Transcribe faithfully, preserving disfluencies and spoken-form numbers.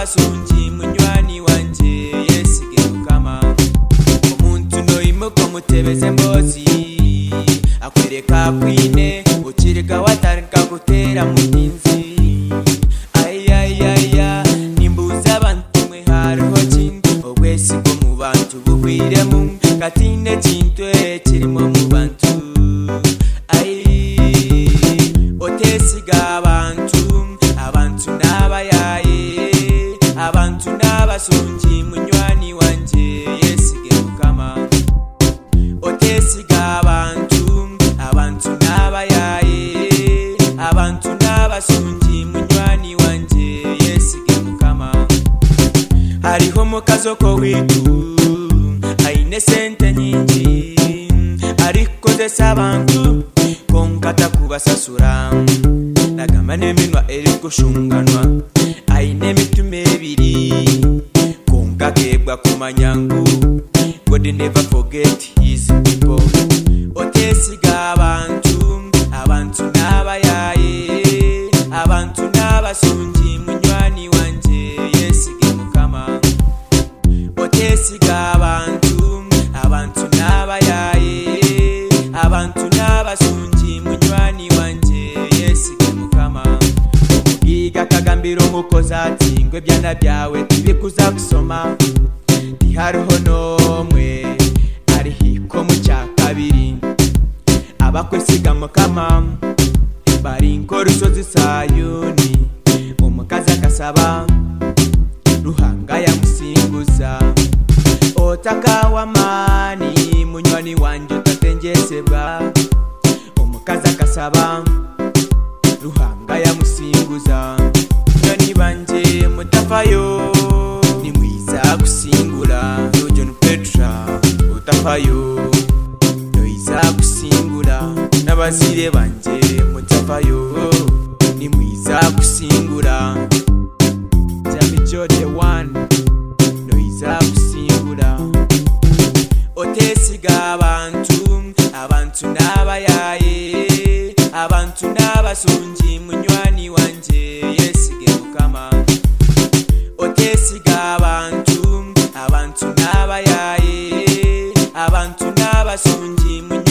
n'abasungi munywani wanje yesige mukama omuntu noyimuka mutebeze mbozi akwereka kwine ukirika watarika gutera mutinzi ayayaya nimbuza abantu mwe hariho kintu obwesigo mu bantu bugwiremu katine kintu ekirimo mu bantu ayi otesiga abantu abantu n'abayaye abantu n'abasungi munywani wanje yesige mukama otesiga abantu abantu n'abayaye abantu n'abasungi munywani wanje yesige mukama hariho mukazo ko witu aine sente nyingi arikozesa abantu konkata kubasasura nagamba n'eminwa eri kushunganwa aine emitume ebiri konkakebwa kumanyangu God never forget his people otesiga abantu abantu n'abayaye abantu n'abasungi munywani wanje yesige mukama otesiga abantu abantu n'abayaye abantu n'abasungi munywani wanje yesige mukama omugiga kagambira omukozi ati ngwe ebyana byawe tibikuza kusoma tihariho n'omwe arihiko mu kyakabiri abakwesiga mukama bari nk'orusozi Sayuni omukazi akasaba Ruhanga yamusinguza otakawa mani munywani wanje tatenjesebwa omukazi akasaba Ruhanga yamusinguza munywani banje mutafayo nimwiza kusingula John Petra utafayo noiza kusingula n'abazire banje mutafayo nimwiza kusingula Jamijo the one noiza kusingula otesiga abantu abantu n'abayaye abantu n'abasungi munywani wanje yesige mukama otesiga abantu abantu n'abayaye abantu n'abasungi